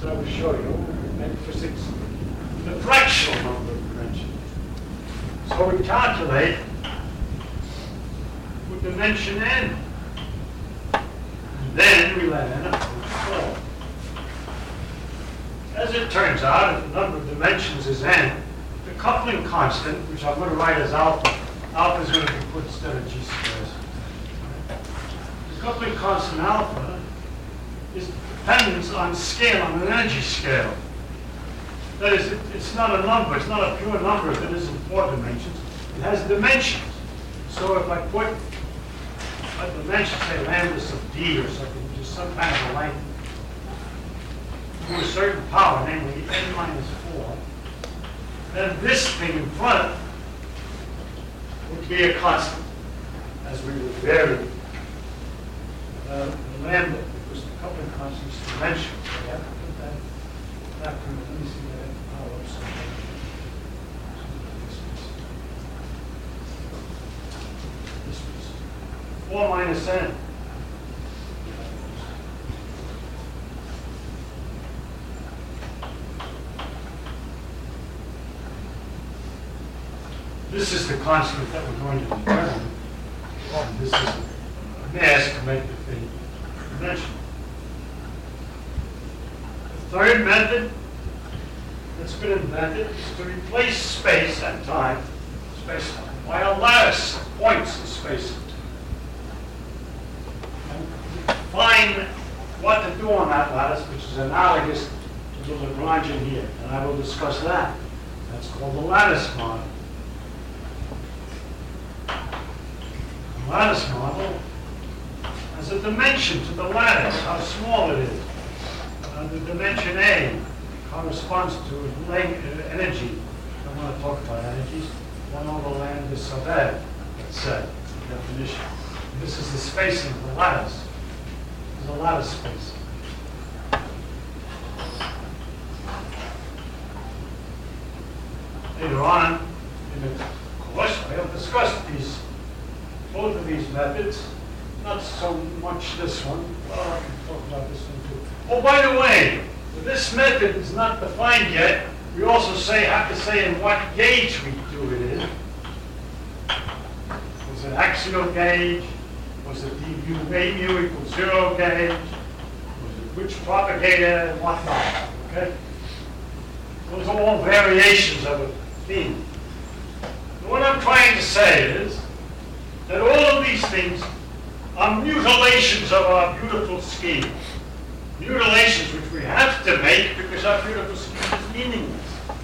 I will show you in physics, the fractional number of dimensions. So we calculate with dimension n. And then we let n equal 4. As it turns out, if the number of dimensions is n, the coupling constant, which I'm going to write as alpha, alpha is going to be put instead of g squares. The coupling constant alpha depends on scale, on an energy scale. That is, it's not a number, it's not a pure number if it is in 4 dimensions. It has dimensions. So if I put a dimension, say lambda sub d or something, which is some kind of a length, to a certain power, namely n minus 4, then this thing in front would be a constant, as we would vary the lambda, because the coupling constant is dimension. So we have to put that factor in. Let me see that power up somewhere. This was 4 minus n. This is the constant that we're going to determine. And this is an mass to make the thing dimensional. The third method that's been invented is to replace space and time, space-time, by a lattice of points in space and time. And find what to do on that lattice, which is analogous to the Lagrangian here. And I will discuss that. That's called the lattice model. The lattice model has a dimension to the lattice, how small it is. The dimension A corresponds to energy. I want to talk about energies. 1 over lambda sub A, let's say, definition. And this is the spacing of the lattice. This is a lattice spacing. Later on in the course, I will discuss both of these methods, not so much this one. Well, I can talk about this one too. Oh, by the way, this method is not defined yet. We also have to say in what gauge we do it in. Was it axial gauge? Was it dv mu equals 0 gauge? Was it which propagator and whatnot? Okay? Those are all variations of a theme. And what I'm trying to say is that all of these things are mutilations of our beautiful scheme. Mutilations which we have to make because our beautiful scheme is meaningless.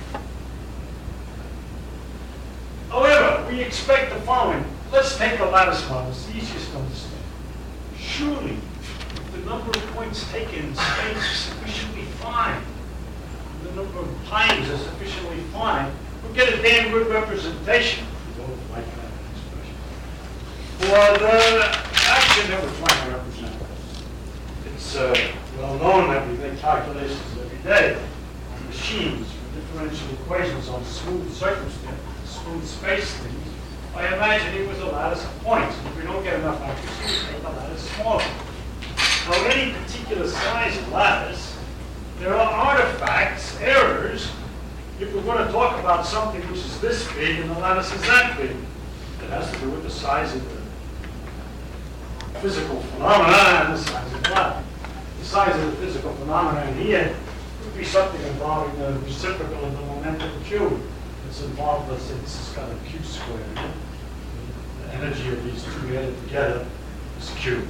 However, we expect the following. Let's take a lattice model. It's the easiest to understand. Surely, if the number of points taken in space is sufficiently fine, the number of times is sufficiently fine, we'll get a damn good representation. Like that expression. For the action that we're trying to represent. It's well known that we make calculations every day on machines for differential equations on smooth circumstance, smooth space things, by imagining with a lattice of points. And if we don't get enough accuracy, we make the lattice smaller. Now, in any particular size of lattice, there are artifacts, errors, if we're going to talk about something which is this big and the lattice is that big. It has to do with the size of the physical phenomena and the size of the lattice. The size of the physical phenomena here would be something involving the reciprocal of the momentum Q. It's involved, let's say this has got a Q squared. The energy of these two added together is Q.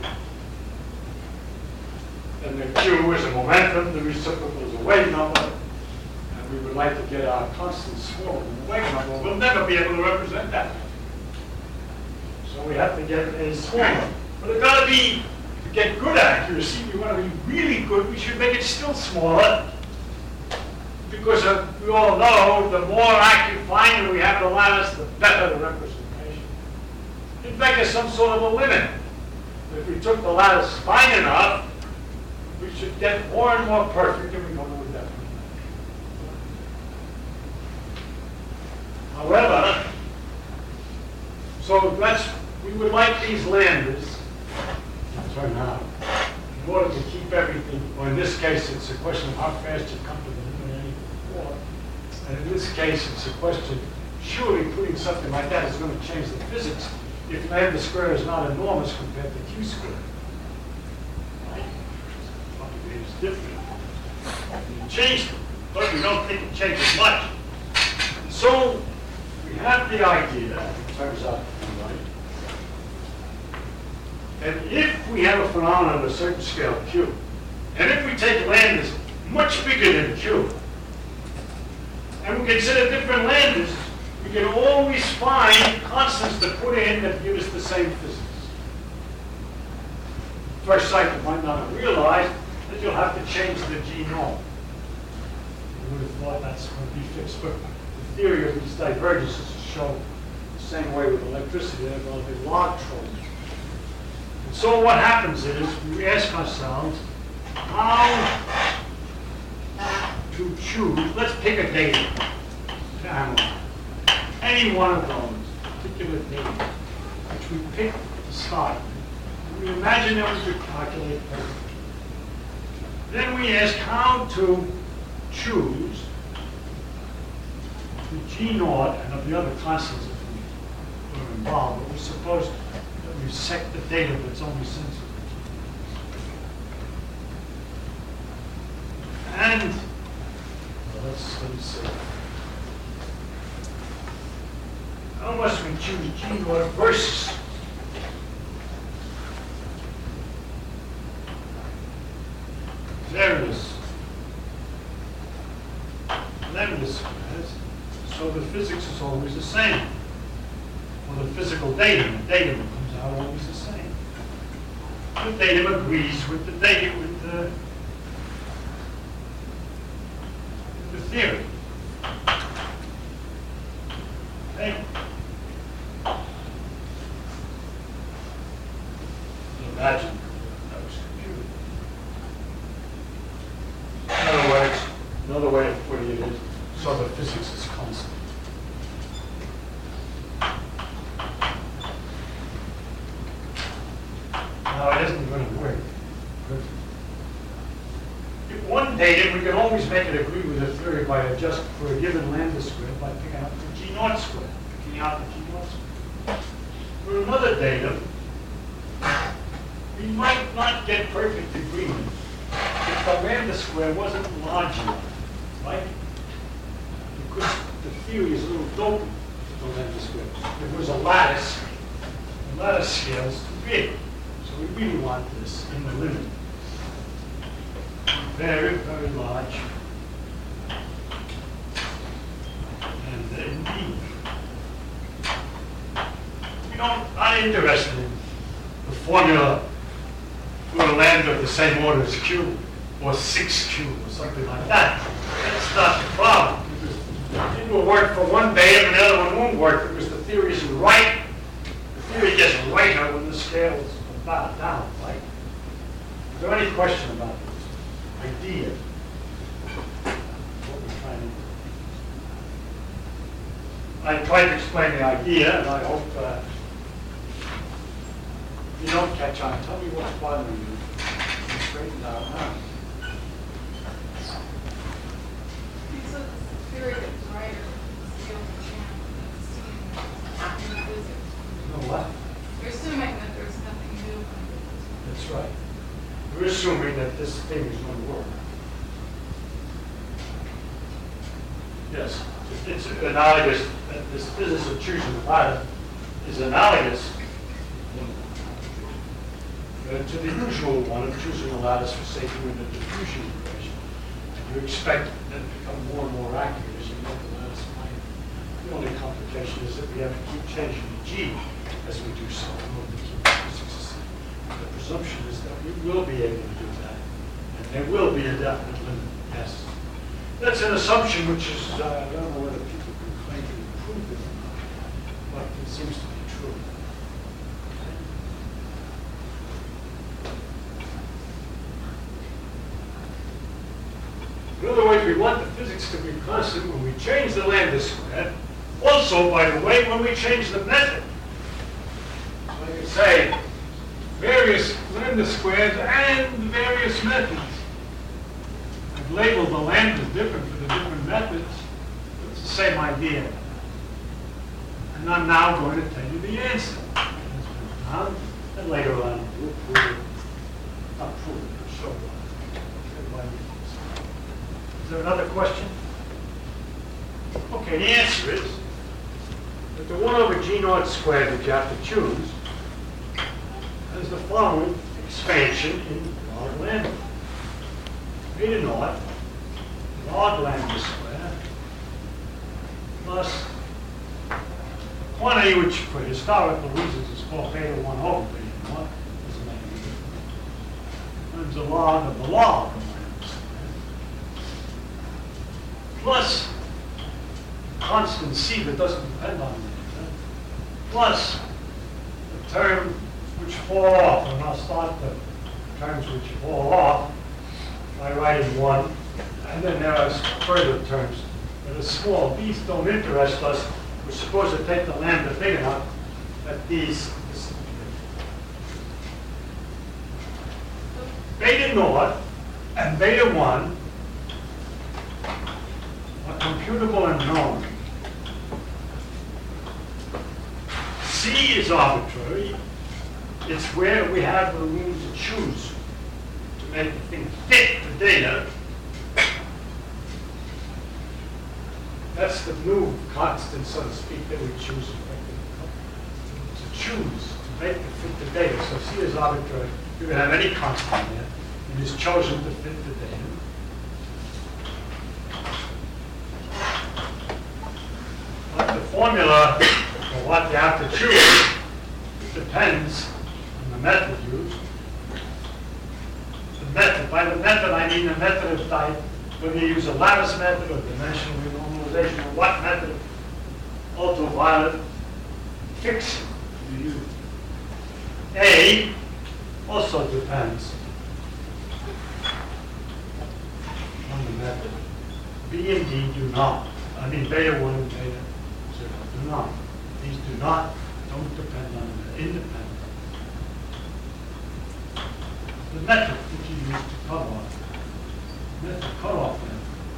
And the Q is a momentum, the reciprocal is a wave number, and we would like to get our constant smaller than the wave number. We'll never be able to represent that. So we have to get a smaller. But it's got to be, to get good accuracy, we want to be really good, we should make it still smaller. Because we all know the more accurate finer we have the lattice, the better the representation. In fact, there's some sort of a limit. If we took the lattice fine enough, we should get more and more perfect, and we don't know what that means. However, so we would like these lambdas to turn out in order to keep everything, or in this case, it's a question of how fast you come to the eliminating form. And in this case, it's a question, surely putting something like that is going to change the physics if lambda squared is not enormous compared to q squared. Right? It's different. You changed it, but we don't think it changes much. So we have the idea, it turns out to be right, that if we have a phenomenon of a certain scale q, and if we take lambdas much bigger than q, and we consider different lambdas, we can always find constants to put in that give us the same physics. First sight, you might not have realized that you'll have to change the G norm. You would have thought that's going to be fixed, but the theory of these divergences is shown the same way with electricity. They're going to be log trouble. And so what happens is we ask ourselves how to choose. Let's pick a data to analyze. Any one of those particular data which we pick to start. We imagine that we could calculate perfectly. Then we ask how to choose the G naught and of the other constants if we were involved, but we suppose that we sect the data that's only sensitive. And well, let me see. How must we choose G naught versus there it is. Lambda squares. So the physics is always the same. Well, the physical datum, the datum comes out always the same. The datum agrees with the data, with the theory. Okay? Imagine that was computed. Another way of putting it is, so the physics is constant. Now it isn't going to work. If one datum, we can always make it agree with the theory by adjusting for a given lambda squared by picking out the G naught squared, picking out the G naught squared. For another datum, we might not get perfect agreement if the lambda square wasn't large enough, right? Because the theory is a little dopey, the lambda square. If it was a lattice, the lattice scale is too big. So we really want this in the limit. Very, very large. And indeed, we not interested in the formula for a lambda of the same order as Q, or 6Q, or something like that. That's not the problem. It will work for one datum and the other one won't work because the theory isn't right. The theory gets righter when the scale is about down, right? Is there any question about this idea? What we're trying to do? I tried to explain the idea, and I hope you don't catch on. Tell me what's bothering you. And straighten out now. So the theory that's right, the scale of chance, in the physics. You know what? You're assuming that there's nothing new. That's right. We're assuming that this thing is going to work. Yes, it's analogous. This business of choosing the ladder is analogous to the usual one of choosing a lattice for, say, doing a diffusion equation. And you expect that to become more and more accurate as you make the lattice line. The only complication is that we have to keep changing the G as we do so in order to keep the physics the same. The presumption is that we will be able to do that, and there will be a definite limit, yes. That's an assumption which is, I don't know whether people can claim to prove it or not, but it seems to be true. In other words, we want the physics to be constant when we change the lambda squared. Also, by the way, when we change the method. So you say, various lambda squares and various methods. I've labeled the lambdas different for the different methods. It's the same idea. And I'm now going to tell you the answer. And later on, we'll prove it. Not prove it, but show it. Is there another question? Okay, the answer is that the 1 over g naught squared that you have to choose has the following expansion in log lambda. Beta naught log lambda squared plus quantity which for historical reasons is called beta 1 over beta naught. Doesn't make any difference. Times the log of the log of lambda squared plus constant c that doesn't depend on lambda plus the term which fall off, and I'll start the terms which fall off by writing 1, and then there are further terms that are small. These don't interest us. We're supposed to take the lambda big enough that these beta naught and beta 1 are computable and known. C is arbitrary. It's where we have the room to choose to make the thing fit the data. That's the new constant, so to speak, that we choose to choose to make it fit the data. So C is arbitrary. You can have any constant there. It is chosen to fit the data. But the formula for what you have to choose depends on the method used. The method, by the method I mean the method of type, whether you use a lattice method or dimensional renormalization, or what method, ultraviolet, fixing you use. A also depends on the method. B and D do not. I mean beta 1 and beta 0 do not. These do not, don't depend on the independent. The method that you use to cut off. Method cut off method.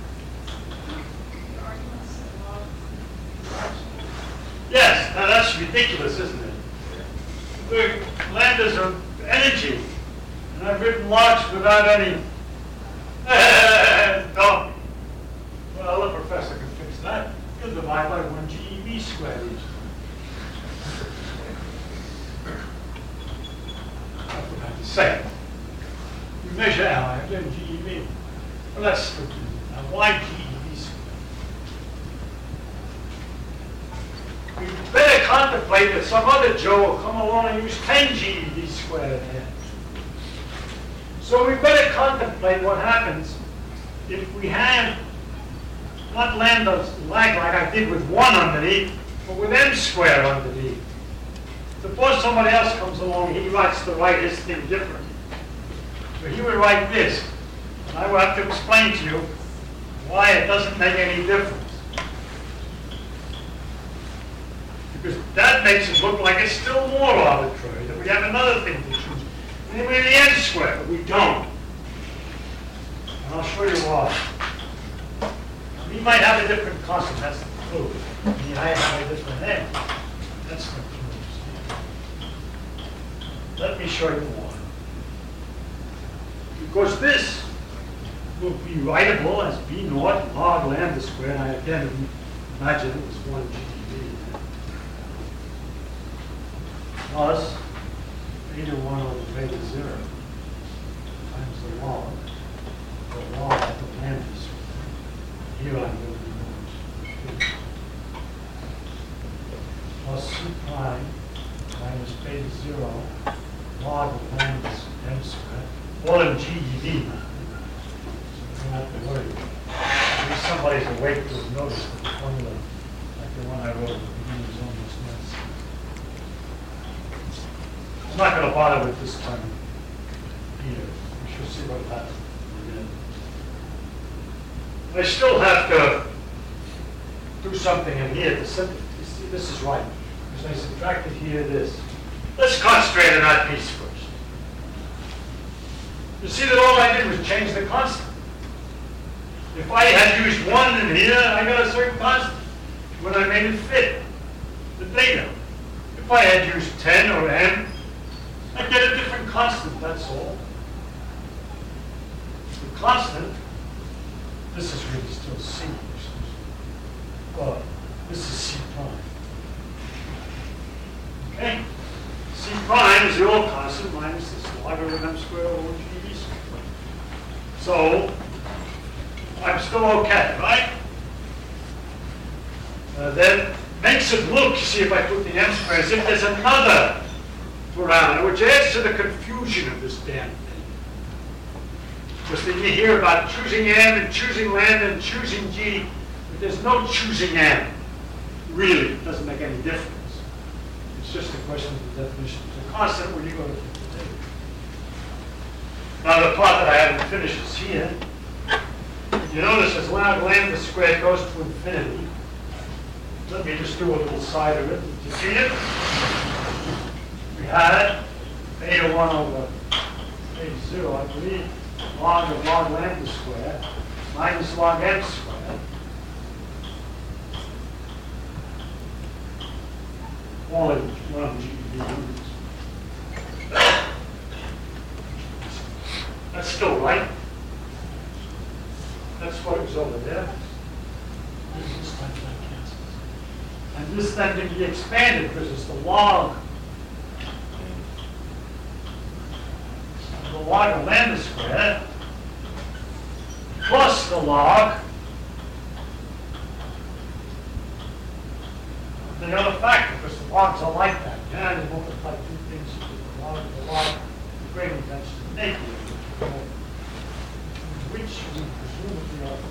Yes, now that's ridiculous, isn't it? The lambdas are energy. And I've written logs without any. No. Well, the professor can fix that. He'll divide by 1 GeV squared each. I forgot to say. You measure L, I have GeV. Well, that's why GeV squared. We better contemplate that some other Joe will come along and use 10 GeV squared again. So we better contemplate what happens if we have not lambda lag like I did with 1 underneath, but with m squared underneath. Suppose somebody else comes along, he writes to write his thing differently. So he would write this, and I will have to explain to you why it doesn't make any difference. Because that makes it look like it's still more arbitrary, that we have another thing to choose. Namely the n squared, but we don't. And I'll show you why. We might have a different constant, that's the clue. We might have a different n. That's the clue. Let me show you why. Because this will be writable as b naught log lambda squared. I again imagine it was 1 GeV. Plus beta 1 over beta 0 times the log of the lambda squared. Here I'm going to use plus c prime minus beta 0 log of lambda m squared. All in GeV now. So you don't have to worry. Maybe somebody's awake to have noticed that the formula, like the one I wrote at the beginning, is almost nuts. I'm not going to bother with this term either. We shall see what happens again. I still have to do something in here to simplify. This is right. Because I subtracted here this. Let's concentrate on that piece first. You see that all I did was change the constant. If I had used 1 in here, I got a certain constant when I made it fit the data. If I had used 10 or n, I get a different constant, that's all. The constant, this is really still C. Well, this is C prime. Okay? C prime is the old constant minus this logarithm m squared over GD squared. So, I'm still okay, right? Then makes it look, see if I put the m squared, as if there's another parameter, which adds to the confusion of this damn thing. Because then you hear about choosing m and choosing lambda and choosing g, but there's no choosing m. Really, it doesn't make any difference. It's just a question of the definition. It's a constant when you go to the table. Now the part that I haven't finished is here. You notice as log lambda squared goes to infinity. Let me just do a little side of it. Did you see it? We had beta 1 over beta 0, I believe, log of log lambda squared minus log m squared. Only one of the GED units. That's still right. That's what was over there. And this then can be expanded because it's the log of lambda squared plus the log of the other factor, because the logs are like that. Yeah, they multiply two things with the log, the gradient density naked, which we presumably are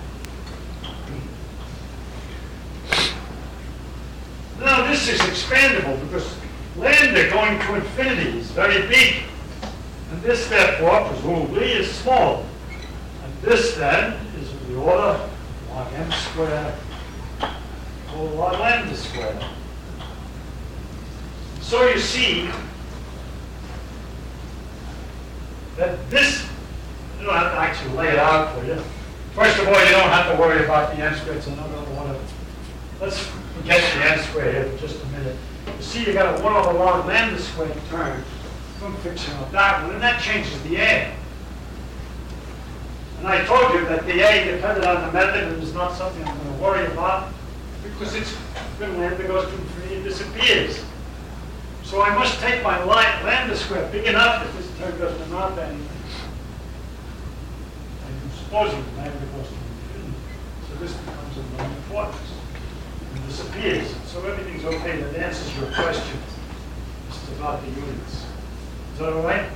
to do. Now this is expandable because lambda going to infinity is very big. And this, therefore, presumably is small. And this, then, is of the order log m squared over log lambda squared. So you see that this, you don't have to actually lay it out for you. First of all, you don't have to worry about the m squared. It's another order. Let's forget the m squared here for just a minute. You see you got a 1 over log lambda squared term. I'm fixing up that one, and that changes the A. And I told you that the A depended on the method and is not something I'm going to worry about because it's when lambda goes to infinity, it disappears. So I must take my lambda squared big enough that this term doesn't amount to anything. I'm supposing lambda goes to infinity. So this becomes of no importance and disappears. So everything's okay. That answers your question just about the units. Is that all right?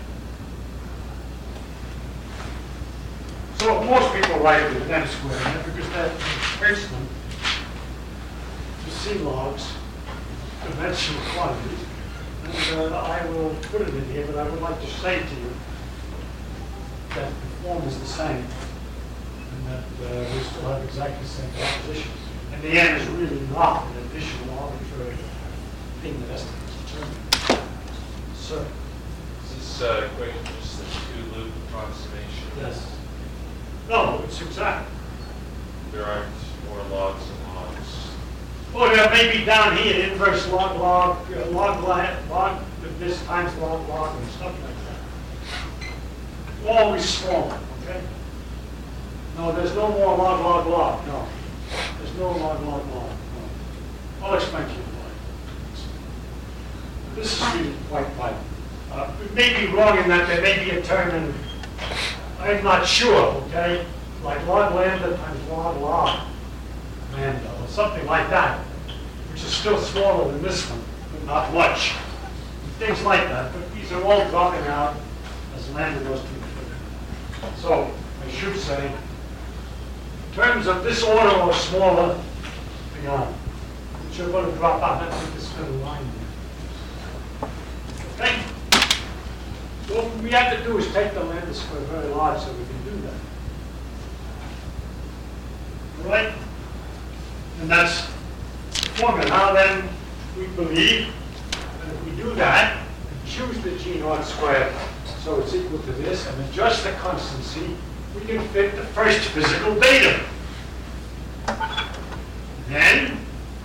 So most people write it with m squared because that makes them to C logs, dimensional quantities. And I will put it in here, but I would like to say to you that the form is the same and that we still have exactly the same propositions. And the n is really not an additional arbitrary thing that has to be determined. So. Equation just the two-loop approximation? Yes. No, it's exact. There aren't more logs and logs. Well, there may be down here inverse log, log, this times log, and stuff like that. Always small, okay? No, there's no more log, no. There's no log, no. I'll explain to you why. This is really quite vital. It may be wrong in that there may be a term, and I'm not sure, okay? Like log lambda times log lambda, or something like that, which is still smaller than this one, but not much. Things like that, but these are all dropping out as lambda goes to infinity. So I should say, terms of this order or smaller, beyond, which are going to drop out. Let's put this little line there. Okay? So what we have to do is take the lambda squared very large so we can do that. All right? And that's the formula. Now then, we believe that if we do that, and choose the g naught squared so it's equal to this, and adjust the constancy, we can fit the first physical datum. Then,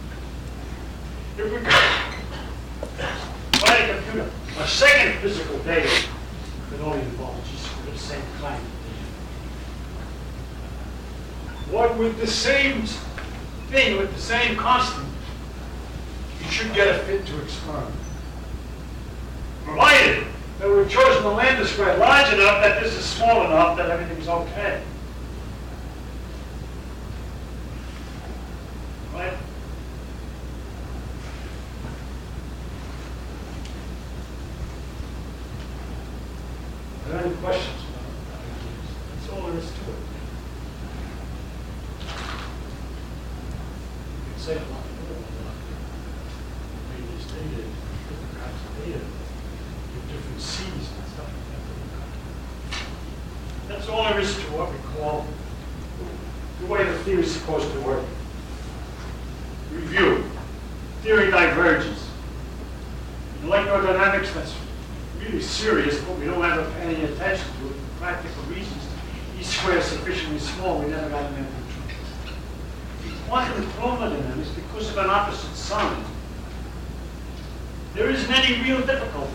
if we try to compute a second physical datum, that only involves just the same kind of data. What with the same thing, with the same constant, you should get a fit to experiment. Provided that we've chosen the lambda square large enough that this is small enough that everything's okay. Right? Are there any questions about that? That's all there is to it. You can say a lot more about various data, different kinds of data, different C's and stuff like that. That's all there is to what we call the way the theory is supposed to work. Review. Theory diverges. In electrodynamics, that's really serious, but we don't have any attention to it for practical reasons. E square is sufficiently small, we never got an answer. In quantum chromodynamics, because of an opposite sign, there isn't any real difficulty.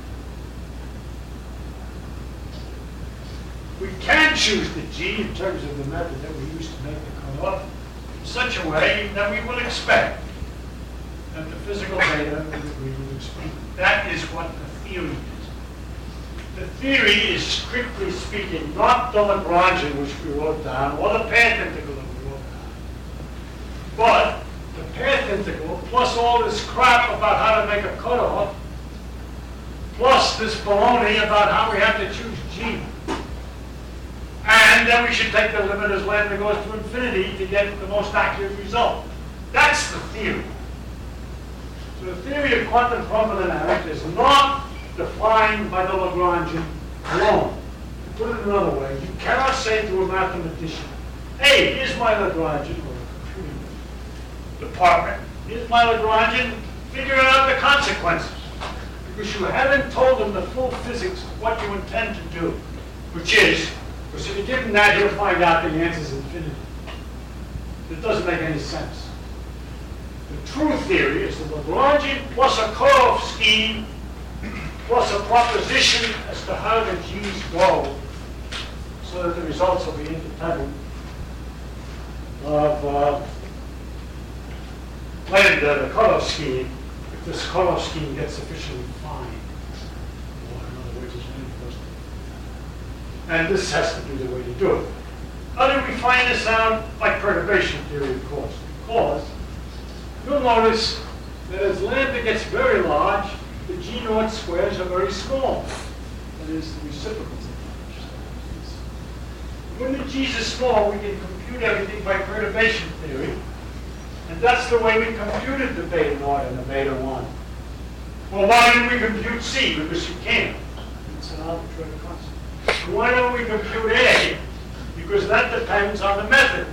We can choose the G in terms of the method that we use to make the cutoff in such a way that we will expect that the physical data will agree with experiment. That is what the theory is. The theory is, strictly speaking, not the Lagrangian which we wrote down, or the path integral that we wrote down, but the path integral plus all this crap about how to make a cutoff, plus this baloney about how we have to choose G. And then we should take the limit as lambda goes to infinity to get the most accurate result. That's the theory. So the theory of quantum chromodynamics is not defined by the Lagrangian alone. To put it another way, you cannot say to a mathematician, hey, here's my Lagrangian, or a computing department, here's my Lagrangian, figure out the consequences. Because you haven't told them the full physics of what you intend to do, which is, because if you give him that, he'll find out the answer is infinity. It doesn't make any sense. The true theory is the Lagrangian plus a cutoff scheme plus a proposition as to how the G's go so that the results will be independent of lambda, the cutoff scheme, if this cutoff scheme gets sufficiently fine. Or in other words, it's and this has to be the way to do it. How did we find this out? By perturbation theory, of course. Because you'll notice that as lambda gets very large, the G naught squares are very small. That is, the reciprocals of large. When the G's are small, we can compute everything by perturbation theory. And that's the way we computed the beta naught and the beta 1. Well, why didn't we compute C? Because you can't. It's an arbitrary constant. Why don't we compute A? Because that depends on the method.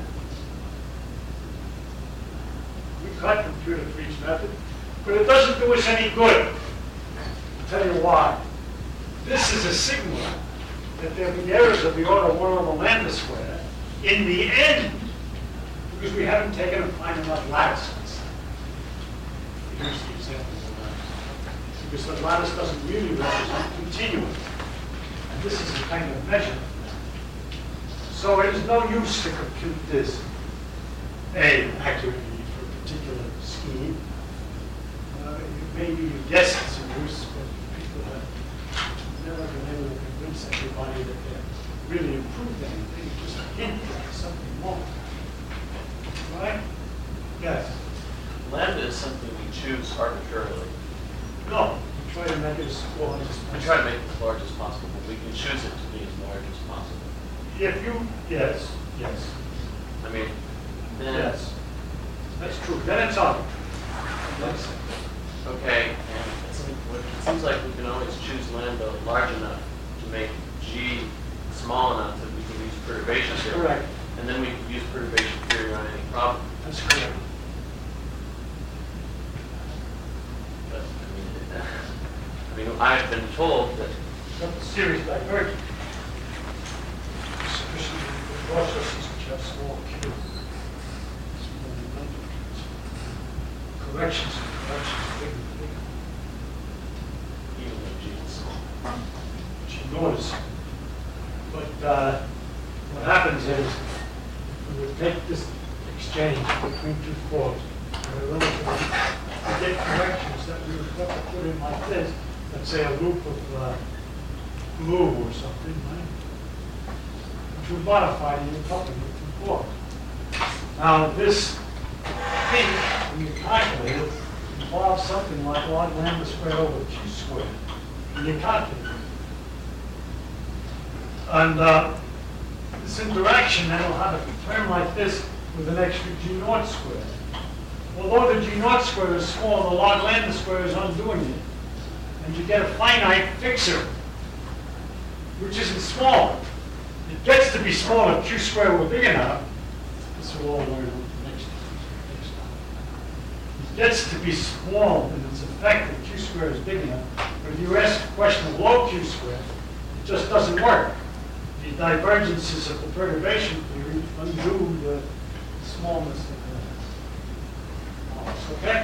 We cut computer for each method, but it doesn't do us any good. I'll tell you why. This is a signal that there will be errors of the order 1 over lambda squared in the end, because we haven't taken a fine enough lattice. Here's the example of the lattice. Because the lattice doesn't really represent continuum. This is a kind of measure. So it is no use to compute this accurately for a particular scheme. Maybe you guess it's a use, but people have never been able to convince everybody that they're really improved anything. Just a hint that something wrong. Right? Yes? Lambda is something we choose arbitrarily. No. Try to make it as large as possible. We try to make it as large as possible, but we can choose it to be as large as possible. If you, yes. I mean, then, Yes. That's true. Then it's arbitrary. Yes. okay, and it seems like we can always choose lambda large enough to make G small enough that we can use perturbation That's theory. correct. And then we can use perturbation theory on any problem. That's correct. But, I mean, I've been told that got the series divergent. Sufficiently for processes which have small q. Small numbers. Corrections and corrections, big and big. Even though G is small. Which you notice. But what happens is, we would take this exchange between two chords, and we're relatively, to get corrections that we would have to put in like this, let's say a loop of blue or something, right? Which would modify the coupling of two chords. Now, this thing, when you calculate it, involves something like log lambda squared over q squared. And you calculate it. And this interaction then will have a term like this with an extra g naught squared. Although the g naught squared is small, the log lambda squared is undoing it. And you get a finite fixer, which isn't small. It gets to be small if q squared were big enough. This will all learn next time. It gets to be small in its effect if q squared is big enough. But if you ask a question of low q squared, it just doesn't work. The divergences of the perturbation theory undo the smallness of the loss. Okay?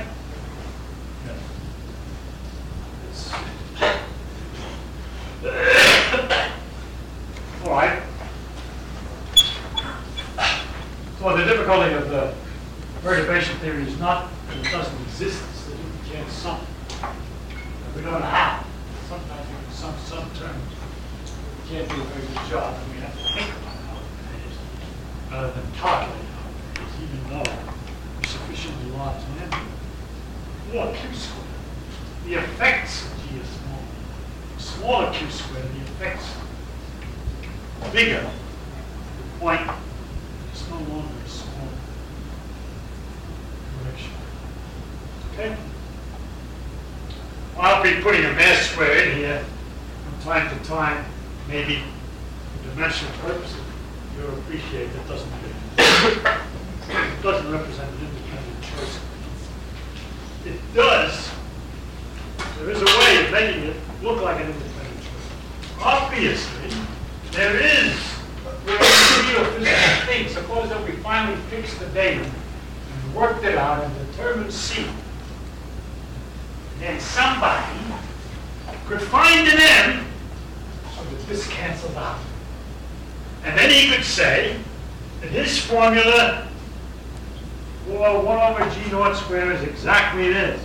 All right. So the difficulty of the perturbation theory is not that it doesn't exist, it's that you can't sum it. We don't know how. Sometimes you can sum some terms. We can't do a very good job, and we have to think about how it is, rather than calculate how it is, even though we're sufficiently large and empty. Or q squared. The effects of G is small. Smaller q squared, the effects are bigger. The point is no longer a small correction. Okay? I'll be putting a mass square in here from time to time, maybe for dimensional purposes. You'll appreciate that doesn't it doesn't represent an independent choice. It does. There is a way of making it look like an independent choice. Obviously, there is geophysical thing. Suppose that we finally fixed the data and worked it out and determined C. Then somebody could find an M so that this cancels out. And then he could say that his formula for 1 over G naught squared is exactly this.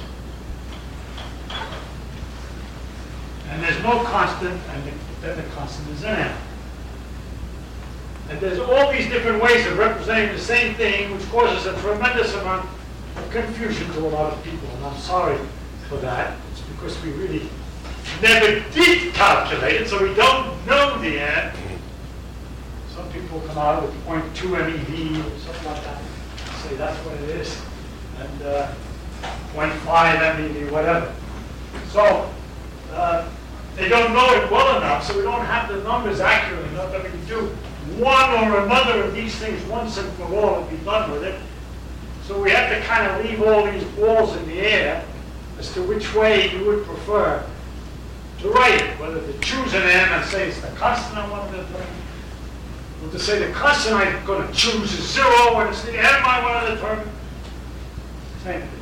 And there's no constant, and then the constant is an M. And there's all these different ways of representing the same thing, which causes a tremendous amount of confusion to a lot of people. And I'm sorry for that. It's because we really never did calculate it, so we don't know the answer. Some people come out with 0.2 MeV or something like that and say that's what it is, and 0.5 MeV, whatever. So they don't know it well enough, so we don't have the numbers accurately enough that we can do one or another of these things once and for all and be done with it. So we have to kind of leave all these balls in the air as to which way you would prefer to write it, whether to choose an M and say it's the constant I want to determine, or to say the constant I'm going to choose is 0 and it's the M I want to determine. Same thing.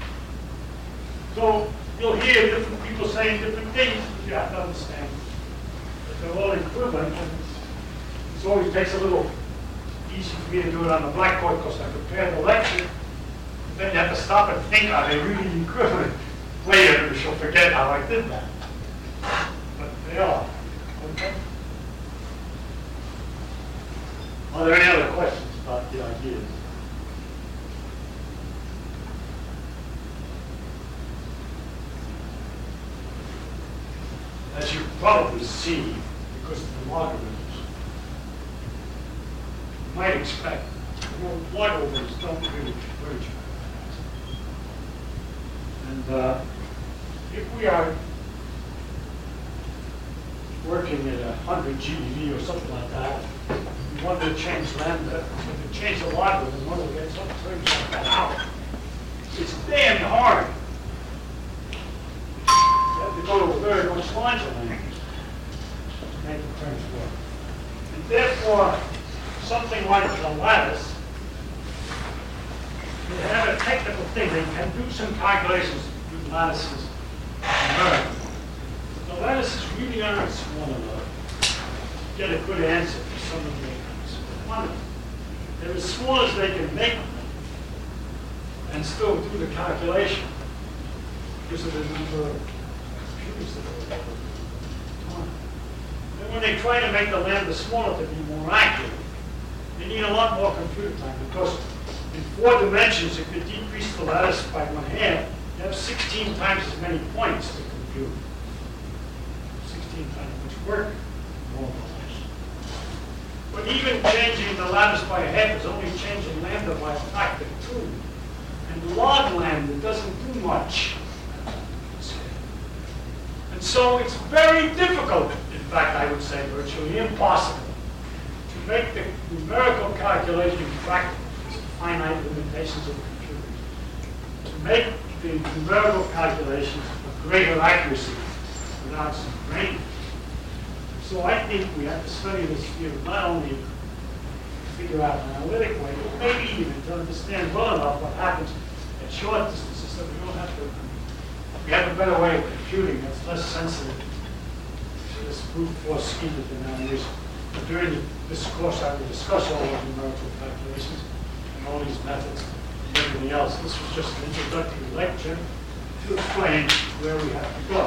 So you'll hear different people saying different things, but you have to understand that they're all equivalent. And it always takes a little easy for me to do it on the blackboard because I prepare the lecture. Then you have to stop and think, are they really equivalent? Later, you shall forget how I did that. But they are. Okay? Are there any other questions about the ideas? As you probably see, because of the logarithms, you might expect logarithms don't really converge. And if we are working at 100 GeV or something like that, we want to change lambda, if we change the logarithm, one will get some terms like that out. It's damn hard. You have to go to a very much larger lambda. make the terms work. And therefore, something like the lattice, they have a technical thing. They can do some calculations with lattices in America. The lattices really aren't small enough to get a good answer for some of the quantities. They're as small as they can make them and still do the calculation because of the number of computers that are available. And when they try to make the lambda smaller to be more accurate, they need a lot more computer time because in 4 dimensions, if you decrease the lattice by 1/2, you have 16 times as many points to compute. 16 times as much work, more or less. But even changing the lattice by 1/2 is only changing lambda by a factor of 2. And log lambda doesn't do much. And so it's very difficult, in fact, I would say virtually impossible, to make the numerical calculation practical. Finite limitations of computers. To make the numerical calculations of greater accuracy without some brain. So I think we have to study this field not only to figure out an analytic way, but maybe even to understand well enough what happens at short distances so we don't have to. We have a better way of computing that's less sensitive to this brute force scheme that they're now using. But during this course, I will discuss all those numerical calculations. All these methods and everything else. This was just an introductory lecture to explain where we have to go.